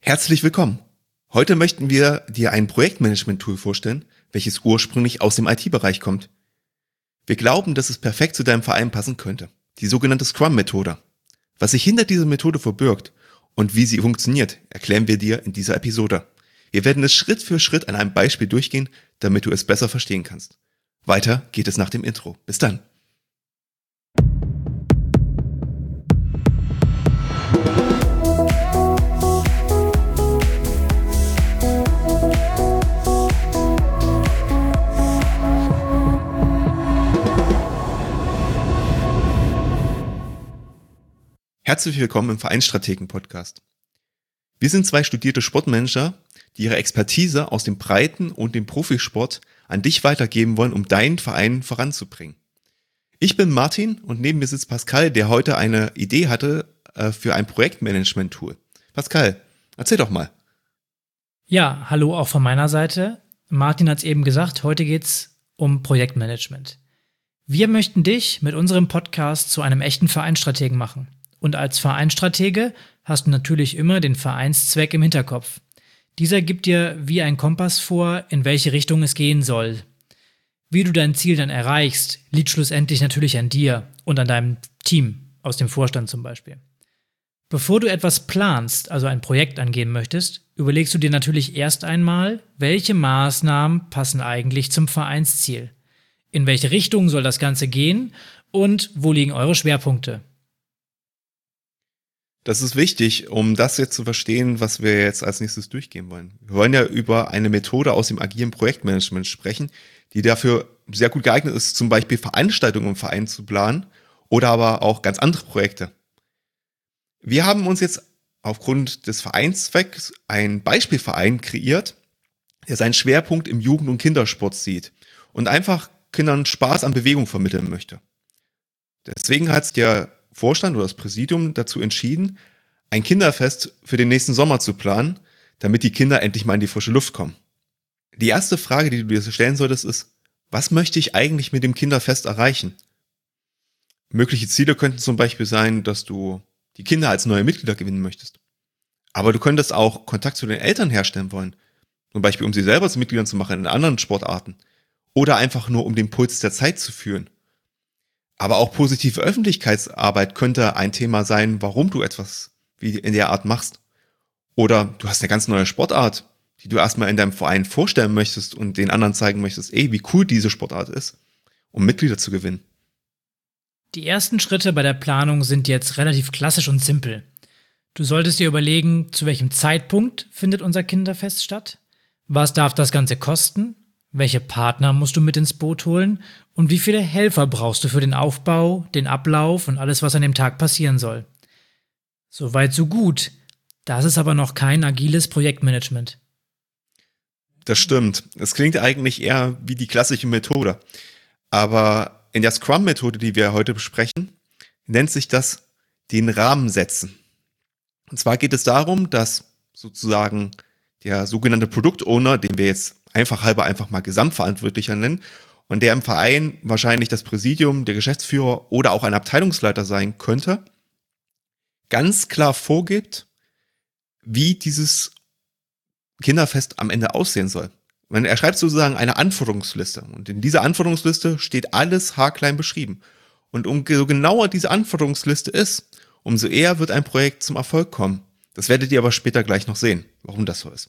Herzlich willkommen. Heute möchten wir dir ein Projektmanagement-Tool vorstellen, welches ursprünglich aus dem IT-Bereich kommt. Wir glauben, dass es perfekt zu deinem Verein passen könnte. Die sogenannte Scrum-Methode. Was sich hinter dieser Methode verbirgt und wie sie funktioniert, erklären wir dir in dieser Episode. Wir werden es Schritt für Schritt an einem Beispiel durchgehen, damit du es besser verstehen kannst. Weiter geht es nach dem Intro. Bis dann. Herzlich willkommen im Vereinsstrategen-Podcast. Wir sind zwei studierte Sportmanager, die ihre Expertise aus dem Breiten- und dem Profisport an dich weitergeben wollen, um deinen Verein voranzubringen. Ich bin Martin und neben mir sitzt Pascal, der heute eine Idee hatte für ein Projektmanagement-Tool. Pascal, erzähl doch mal. Ja, hallo auch von meiner Seite. Martin hat es eben gesagt, heute geht's um Projektmanagement. Wir möchten dich mit unserem Podcast zu einem echten Vereinsstrategen machen. Und als Vereinsstratege hast du natürlich immer den Vereinszweck im Hinterkopf. Dieser gibt dir wie ein Kompass vor, in welche Richtung es gehen soll. Wie du dein Ziel dann erreichst, liegt schlussendlich natürlich an dir und an deinem Team, aus dem Vorstand zum Beispiel. Bevor du etwas planst, also ein Projekt angehen möchtest, überlegst du dir natürlich erst einmal, welche Maßnahmen passen eigentlich zum Vereinsziel. In welche Richtung soll das Ganze gehen und wo liegen eure Schwerpunkte? Das ist wichtig, um das jetzt zu verstehen, was wir jetzt als nächstes durchgehen wollen. Wir wollen ja über eine Methode aus dem agilen Projektmanagement sprechen, die dafür sehr gut geeignet ist, zum Beispiel Veranstaltungen im Verein zu planen oder aber auch ganz andere Projekte. Wir haben uns jetzt aufgrund des Vereinszwecks einen Beispielverein kreiert, der seinen Schwerpunkt im Jugend- und Kindersport sieht und einfach Kindern Spaß an Bewegung vermitteln möchte. Deswegen hat der Vorstand oder das Präsidium dazu entschieden, ein Kinderfest für den nächsten Sommer zu planen, damit die Kinder endlich mal in die frische Luft kommen. Die erste Frage, die du dir stellen solltest, ist, was möchte ich eigentlich mit dem Kinderfest erreichen? Mögliche Ziele könnten zum Beispiel sein, dass du die Kinder als neue Mitglieder gewinnen möchtest. Aber du könntest auch Kontakt zu den Eltern herstellen wollen, zum Beispiel um sie selber zu Mitgliedern zu machen in anderen Sportarten oder einfach nur um den Puls der Zeit zu führen. Aber auch positive Öffentlichkeitsarbeit könnte ein Thema sein, warum du etwas wie in der Art machst. Oder du hast eine ganz neue Sportart, die du erstmal in deinem Verein vorstellen möchtest und den anderen zeigen möchtest, wie cool diese Sportart ist, um Mitglieder zu gewinnen. Die ersten Schritte bei der Planung sind jetzt relativ klassisch und simpel. Du solltest dir überlegen, zu welchem Zeitpunkt findet unser Kinderfest statt? Was darf das Ganze kosten? Welche Partner musst du mit ins Boot holen? Und wie viele Helfer brauchst du für den Aufbau, den Ablauf und alles, was an dem Tag passieren soll? Soweit so gut. Das ist aber noch kein agiles Projektmanagement. Das stimmt. Es klingt eigentlich eher wie die klassische Methode. Aber in der Scrum-Methode, die wir heute besprechen, nennt sich das den Rahmen setzen. Und zwar geht es darum, dass sozusagen der sogenannte Product-Owner, den wir jetzt einfach mal Gesamtverantwortlicher nennen, und der im Verein wahrscheinlich das Präsidium, der Geschäftsführer oder auch ein Abteilungsleiter sein könnte, ganz klar vorgibt, wie dieses Kinderfest am Ende aussehen soll. Er schreibt sozusagen eine Anforderungsliste und in dieser Anforderungsliste steht alles haarklein beschrieben. Und umso genauer diese Anforderungsliste ist, umso eher wird ein Projekt zum Erfolg kommen. Das werdet ihr aber später gleich noch sehen, warum das so ist.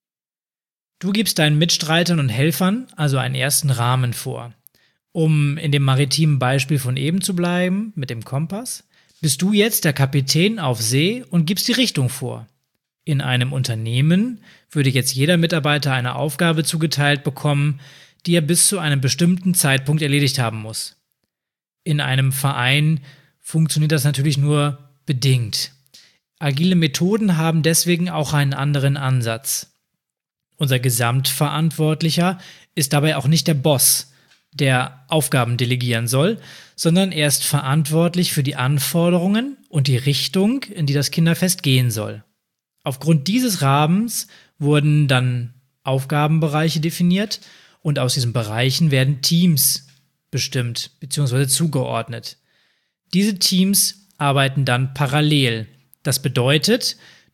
Du gibst deinen Mitstreitern und Helfern also einen ersten Rahmen vor. Um in dem maritimen Beispiel von eben zu bleiben, mit dem Kompass, bist du jetzt der Kapitän auf See und gibst die Richtung vor. In einem Unternehmen würde jetzt jeder Mitarbeiter eine Aufgabe zugeteilt bekommen, die er bis zu einem bestimmten Zeitpunkt erledigt haben muss. In einem Verein funktioniert das natürlich nur bedingt. Agile Methoden haben deswegen auch einen anderen Ansatz. Unser Gesamtverantwortlicher ist dabei auch nicht der Boss, der Aufgaben delegieren soll, sondern er ist verantwortlich für die Anforderungen und die Richtung, in die das Kinderfest gehen soll. Aufgrund dieses Rahmens wurden dann Aufgabenbereiche definiert und aus diesen Bereichen werden Teams bestimmt bzw. zugeordnet. Diese Teams arbeiten dann parallel. Das bedeutet,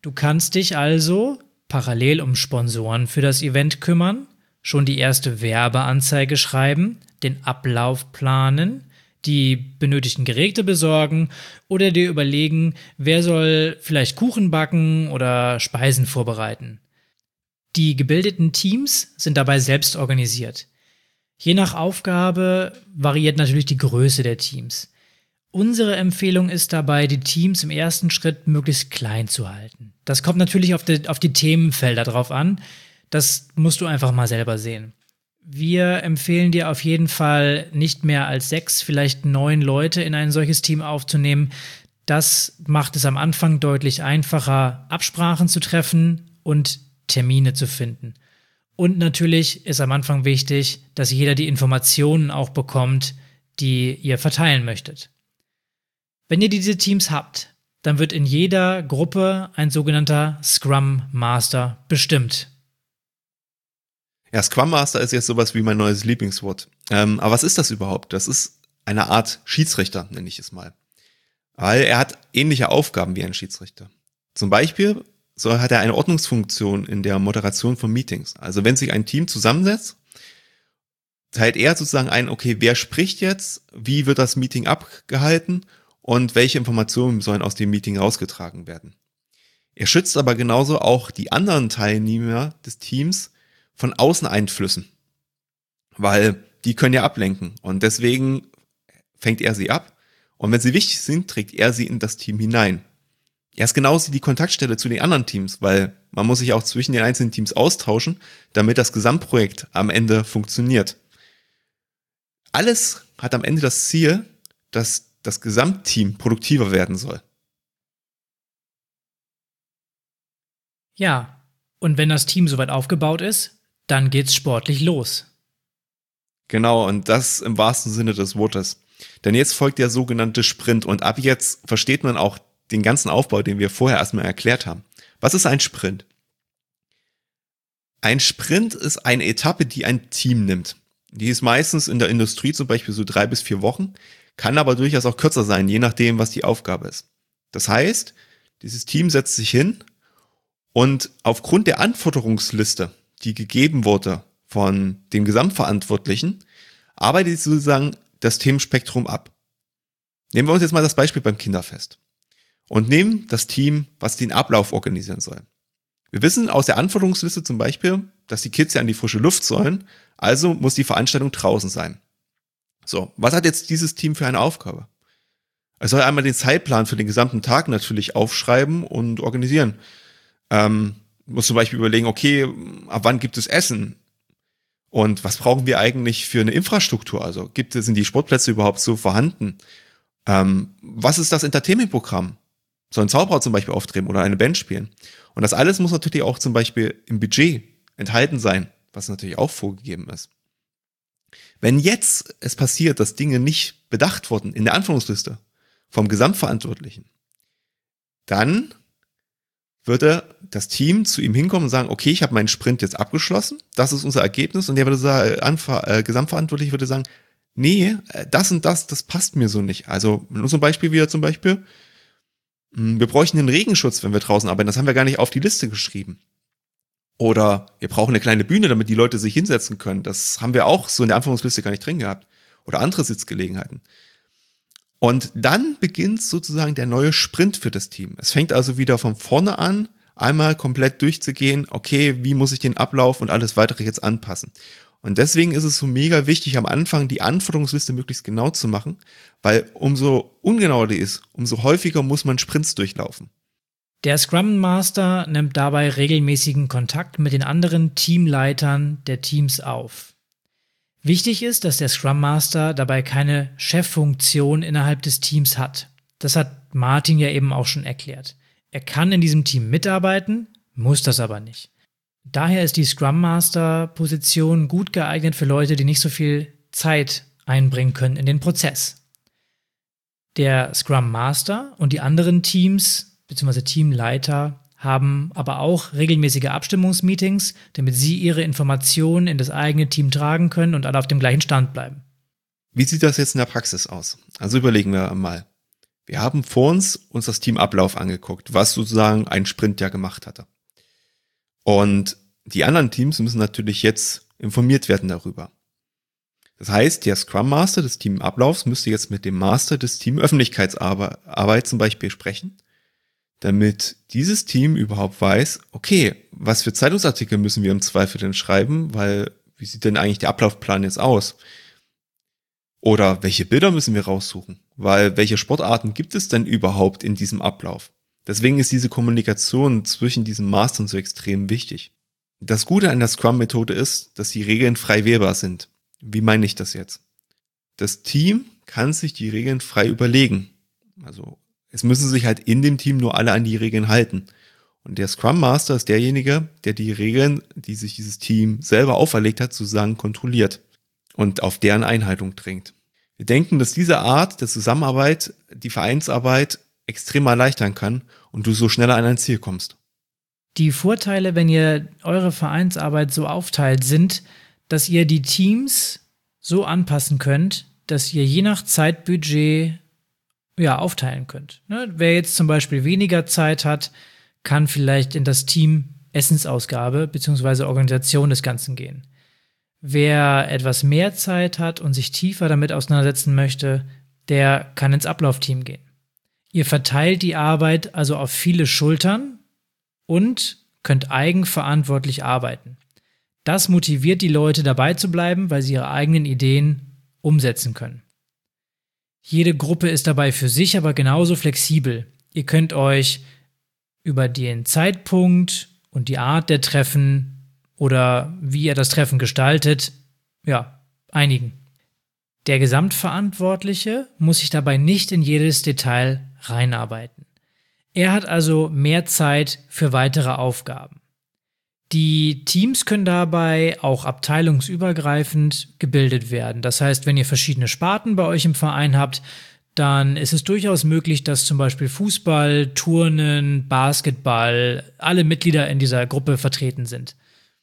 Du kannst dich also parallel um Sponsoren für das Event kümmern, schon die erste Werbeanzeige schreiben, den Ablauf planen, die benötigten Geräte besorgen oder dir überlegen, wer soll vielleicht Kuchen backen oder Speisen vorbereiten. Die gebildeten Teams sind dabei selbst organisiert. Je nach Aufgabe variiert natürlich die Größe der Teams. Unsere Empfehlung ist dabei, die Teams im ersten Schritt möglichst klein zu halten. Das kommt natürlich auf die Themenfelder drauf an. Das musst du einfach mal selber sehen. Wir empfehlen dir auf jeden Fall, nicht mehr als 6, vielleicht 9 Leute in ein solches Team aufzunehmen. Das macht es am Anfang deutlich einfacher, Absprachen zu treffen und Termine zu finden. Und natürlich ist am Anfang wichtig, dass jeder die Informationen auch bekommt, die ihr verteilen möchtet. Wenn ihr diese Teams habt, dann wird in jeder Gruppe ein sogenannter Scrum Master bestimmt. Ja, Scrum Master ist jetzt sowas wie mein neues Lieblingswort. Aber was ist das überhaupt? Das ist eine Art Schiedsrichter, nenne ich es mal. Weil er hat ähnliche Aufgaben wie ein Schiedsrichter. Zum Beispiel hat er eine Ordnungsfunktion in der Moderation von Meetings. Also wenn sich ein Team zusammensetzt, teilt er sozusagen ein, okay, wer spricht jetzt, wie wird das Meeting abgehalten und welche Informationen sollen aus dem Meeting rausgetragen werden. Er schützt aber genauso auch die anderen Teilnehmer des Teams von Außeneinflüssen, weil die können ja ablenken und deswegen fängt er sie ab und wenn sie wichtig sind, trägt er sie in das Team hinein. Er ist genauso die Kontaktstelle zu den anderen Teams, weil man muss sich auch zwischen den einzelnen Teams austauschen, damit das Gesamtprojekt am Ende funktioniert. Alles hat am Ende das Ziel, dass das Gesamtteam produktiver werden soll. Ja, und wenn das Team soweit aufgebaut ist, dann geht's sportlich los. Genau, und das im wahrsten Sinne des Wortes. Denn jetzt folgt der sogenannte Sprint und ab jetzt versteht man auch den ganzen Aufbau, den wir vorher erstmal erklärt haben. Was ist ein Sprint? Ein Sprint ist eine Etappe, die ein Team nimmt. Die ist meistens in der Industrie zum Beispiel so 3 bis 4 Wochen, kann aber durchaus auch kürzer sein, je nachdem, was die Aufgabe ist. Das heißt, dieses Team setzt sich hin und aufgrund der Anforderungsliste, die gegeben wurde von dem Gesamtverantwortlichen, arbeitet sozusagen das Themenspektrum ab. Nehmen wir uns jetzt mal das Beispiel beim Kinderfest und nehmen das Team, was den Ablauf organisieren soll. Wir wissen aus der Anforderungsliste zum Beispiel, dass die Kids ja an die frische Luft sollen, also muss die Veranstaltung draußen sein. So, was hat jetzt dieses Team für eine Aufgabe? Es soll einmal den Zeitplan für den gesamten Tag natürlich aufschreiben und organisieren. Muss zum Beispiel überlegen, okay, ab wann gibt es Essen? Und was brauchen wir eigentlich für eine Infrastruktur? Also sind die Sportplätze überhaupt so vorhanden? Was ist das Entertainment-Programm? Soll ein Zauberer zum Beispiel auftreten oder eine Band spielen? Und das alles muss natürlich auch zum Beispiel im Budget enthalten sein, was natürlich auch vorgegeben ist. Wenn jetzt es passiert, dass Dinge nicht bedacht wurden in der Anforderungsliste vom Gesamtverantwortlichen, dann würde das Team zu ihm hinkommen und sagen, okay, ich habe meinen Sprint jetzt abgeschlossen, das ist unser Ergebnis und der würde sagen, Gesamtverantwortlich würde sagen, nee, das und das passt mir so nicht. Also nur zum Beispiel wir bräuchten einen Regenschutz, wenn wir draußen arbeiten, das haben wir gar nicht auf die Liste geschrieben. Oder wir brauchen eine kleine Bühne, damit die Leute sich hinsetzen können. Das haben wir auch so in der Anforderungsliste gar nicht drin gehabt. Oder andere Sitzgelegenheiten. Und dann beginnt sozusagen der neue Sprint für das Team. Es fängt also wieder von vorne an, einmal komplett durchzugehen, okay, wie muss ich den Ablauf und alles weitere jetzt anpassen. Und deswegen ist es so mega wichtig, am Anfang die Anforderungsliste möglichst genau zu machen, weil umso ungenauer die ist, umso häufiger muss man Sprints durchlaufen. Der Scrum Master nimmt dabei regelmäßigen Kontakt mit den anderen Teamleitern der Teams auf. Wichtig ist, dass der Scrum Master dabei keine Cheffunktion innerhalb des Teams hat. Das hat Martin ja eben auch schon erklärt. Er kann in diesem Team mitarbeiten, muss das aber nicht. Daher ist die Scrum Master Position gut geeignet für Leute, die nicht so viel Zeit einbringen können in den Prozess. Der Scrum Master und die anderen Teams bzw. Teamleiter haben aber auch regelmäßige Abstimmungsmeetings, damit sie ihre Informationen in das eigene Team tragen können und alle auf dem gleichen Stand bleiben. Wie sieht das jetzt in der Praxis aus? Also überlegen wir mal. Wir haben vor uns das Teamablauf angeguckt, was sozusagen ein Sprint ja gemacht hatte. Und die anderen Teams müssen natürlich jetzt informiert werden darüber. Das heißt, der Scrum Master des Teamablaufs müsste jetzt mit dem Master des Team Öffentlichkeitsarbeit zum Beispiel sprechen, damit dieses Team überhaupt weiß, okay, was für Zeitungsartikel müssen wir im Zweifel denn schreiben, weil wie sieht denn eigentlich der Ablaufplan jetzt aus? Oder welche Bilder müssen wir raussuchen? Weil welche Sportarten gibt es denn überhaupt in diesem Ablauf? Deswegen ist diese Kommunikation zwischen diesen Mastern so extrem wichtig. Das Gute an der Scrum-Methode ist, dass die Regeln frei wählbar sind. Wie meine ich das jetzt? Das Team kann sich die Regeln frei überlegen. Also es müssen sich halt in dem Team nur alle an die Regeln halten. Und der Scrum Master ist derjenige, der die Regeln, die sich dieses Team selber auferlegt hat, sozusagen kontrolliert und auf deren Einhaltung drängt. Wir denken, dass diese Art der Zusammenarbeit die Vereinsarbeit extrem erleichtern kann und du so schneller an ein Ziel kommst. Die Vorteile, wenn ihr eure Vereinsarbeit so aufteilt, sind, dass ihr die Teams so anpassen könnt, dass ihr je nach Zeitbudget aufteilen könnt. Ne? Wer jetzt zum Beispiel weniger Zeit hat, kann vielleicht in das Team Essensausgabe bzw. Organisation des Ganzen gehen. Wer etwas mehr Zeit hat und sich tiefer damit auseinandersetzen möchte, der kann ins Ablaufteam gehen. Ihr verteilt die Arbeit also auf viele Schultern und könnt eigenverantwortlich arbeiten. Das motiviert die Leute dabei zu bleiben, weil sie ihre eigenen Ideen umsetzen können. Jede Gruppe ist dabei für sich aber genauso flexibel. Ihr könnt euch über den Zeitpunkt und die Art der Treffen oder wie ihr das Treffen gestaltet, einigen. Der Gesamtverantwortliche muss sich dabei nicht in jedes Detail reinarbeiten. Er hat also mehr Zeit für weitere Aufgaben. Die Teams können dabei auch abteilungsübergreifend gebildet werden. Das heißt, wenn ihr verschiedene Sparten bei euch im Verein habt, dann ist es durchaus möglich, dass zum Beispiel Fußball, Turnen, Basketball, alle Mitglieder in dieser Gruppe vertreten sind.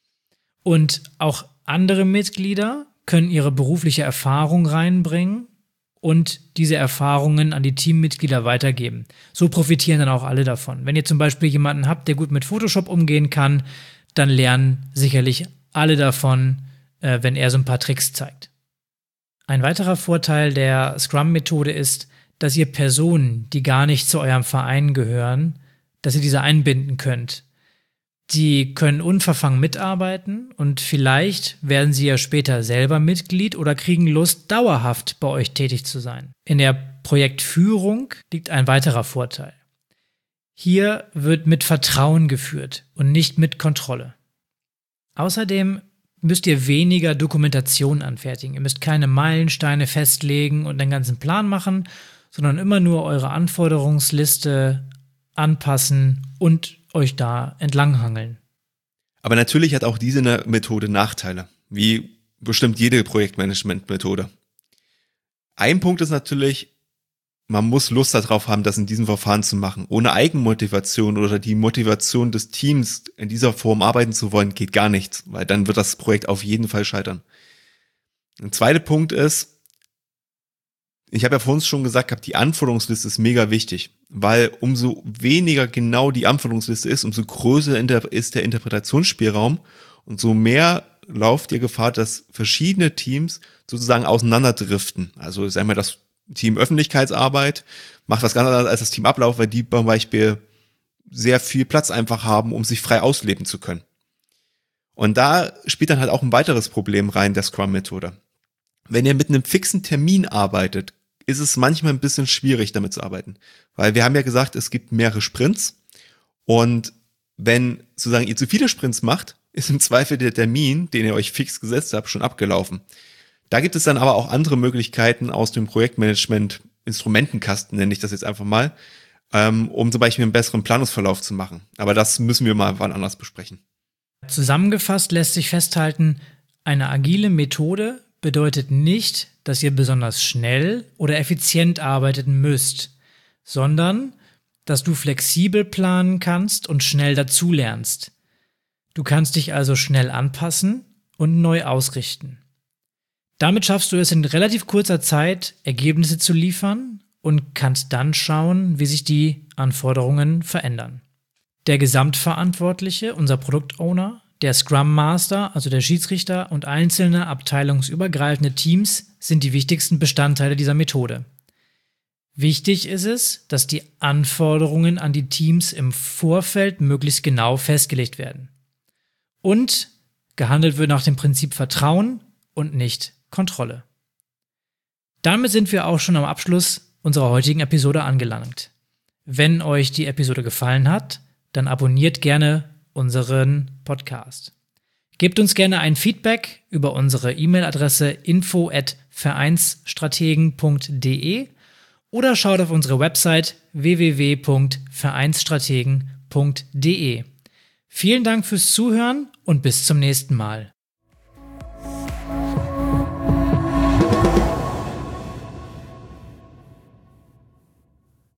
Und auch andere Mitglieder können ihre berufliche Erfahrung reinbringen und diese Erfahrungen an die Teammitglieder weitergeben. So profitieren dann auch alle davon. Wenn ihr zum Beispiel jemanden habt, der gut mit Photoshop umgehen kann, dann lernen sicherlich alle davon, wenn er so ein paar Tricks zeigt. Ein weiterer Vorteil der Scrum-Methode ist, dass ihr Personen, die gar nicht zu eurem Verein gehören, dass ihr diese einbinden könnt. Die können unverfangen mitarbeiten und vielleicht werden sie ja später selber Mitglied oder kriegen Lust, dauerhaft bei euch tätig zu sein. In der Projektführung liegt ein weiterer Vorteil. Hier wird mit Vertrauen geführt und nicht mit Kontrolle. Außerdem müsst ihr weniger Dokumentation anfertigen. Ihr müsst keine Meilensteine festlegen und den ganzen Plan machen, sondern immer nur eure Anforderungsliste anpassen und euch da entlanghangeln. Aber natürlich hat auch diese Methode Nachteile, wie bestimmt jede Projektmanagement-Methode. Ein Punkt ist natürlich, man muss Lust darauf haben, das in diesem Verfahren zu machen. Ohne Eigenmotivation oder die Motivation des Teams in dieser Form arbeiten zu wollen, geht gar nichts, weil dann wird das Projekt auf jeden Fall scheitern. Ein zweiter Punkt ist, ich habe ja vorhin schon gesagt, die Anforderungsliste ist mega wichtig, weil umso weniger genau die Anforderungsliste ist, umso größer ist der Interpretationsspielraum und so mehr lauft ihr Gefahr, dass verschiedene Teams sozusagen auseinanderdriften. Also sagen wir, das Team Öffentlichkeitsarbeit macht was ganz anderes als das Team Ablauf, weil die zum Beispiel sehr viel Platz einfach haben, um sich frei ausleben zu können. Und da spielt dann halt auch ein weiteres Problem rein, der Scrum-Methode. Wenn ihr mit einem fixen Termin arbeitet, ist es manchmal ein bisschen schwierig, damit zu arbeiten. Weil wir haben ja gesagt, es gibt mehrere Sprints. Und wenn sozusagen ihr zu viele Sprints macht, ist im Zweifel der Termin, den ihr euch fix gesetzt habt, schon abgelaufen. Da gibt es dann aber auch andere Möglichkeiten aus dem Projektmanagement, Instrumentenkasten nenne ich das jetzt einfach mal, um zum Beispiel einen besseren Planungsverlauf zu machen. Aber das müssen wir mal wann anders besprechen. Zusammengefasst lässt sich festhalten, eine agile Methode bedeutet nicht, dass ihr besonders schnell oder effizient arbeiten müsst, sondern dass du flexibel planen kannst und schnell dazulernst. Du kannst dich also schnell anpassen und neu ausrichten. Damit schaffst du es in relativ kurzer Zeit, Ergebnisse zu liefern und kannst dann schauen, wie sich die Anforderungen verändern. Der Gesamtverantwortliche, unser Produktowner, der Scrum Master, also der Schiedsrichter und einzelne abteilungsübergreifende Teams sind die wichtigsten Bestandteile dieser Methode. Wichtig ist es, dass die Anforderungen an die Teams im Vorfeld möglichst genau festgelegt werden. Und gehandelt wird nach dem Prinzip Vertrauen und nicht Kontrolle. Damit sind wir auch schon am Abschluss unserer heutigen Episode angelangt. Wenn euch die Episode gefallen hat, dann abonniert gerne unseren Podcast. Gebt uns gerne ein Feedback über unsere E-Mail-Adresse info@vereinsstrategen.de oder schaut auf unsere Website www.vereinsstrategen.de. Vielen Dank fürs Zuhören und bis zum nächsten Mal.